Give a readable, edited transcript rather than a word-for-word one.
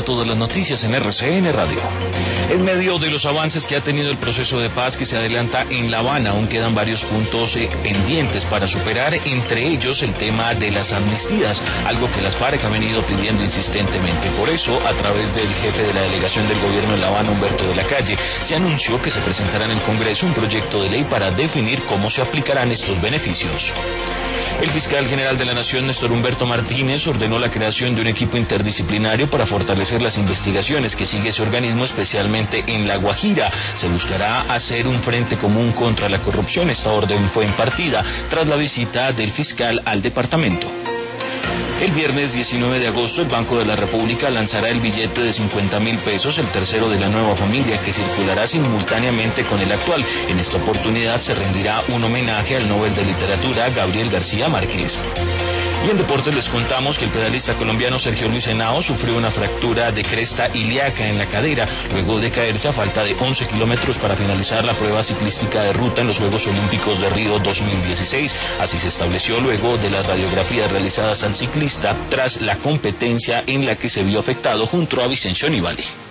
para todas las noticias en RCN Radio. En medio de los avances que ha tenido el proceso de paz que se adelanta en La Habana, aún quedan varios puntos pendientes para superar, entre ellos el tema de las amnistías, algo que las FARC ha venido pidiendo insistentemente. Por eso, a través del jefe de la delegación del gobierno en La Habana, Humberto de la Calle, se anunció que se presentará en el Congreso un proyecto de ley para definir cómo se aplicarán estos beneficios. El fiscal general de la Nación, Néstor Humberto Martínez, ordenó la creación de un equipo interdisciplinario para fortalecer las investigaciones que sigue ese organismo, especialmente en La Guajira. Se buscará hacer un frente común contra la corrupción. Esta orden fue impartida tras la visita del fiscal al departamento. El viernes 19 de agosto, el Banco de la República lanzará el billete de 50.000 pesos, el tercero de la nueva familia, que circulará simultáneamente con el actual. En esta oportunidad se rendirá un homenaje al Nobel de Literatura Gabriel García Márquez. Y en deportes les contamos que el pedalista colombiano Sergio Luis Henao sufrió una fractura de cresta ilíaca en la cadera, luego de caerse a falta de 11 kilómetros para finalizar la prueba ciclística de ruta en los Juegos Olímpicos de Río 2016. Así se estableció luego de las radiografías realizadas al ciclista tras la competencia en la que se vio afectado junto a Vicencio Nibali.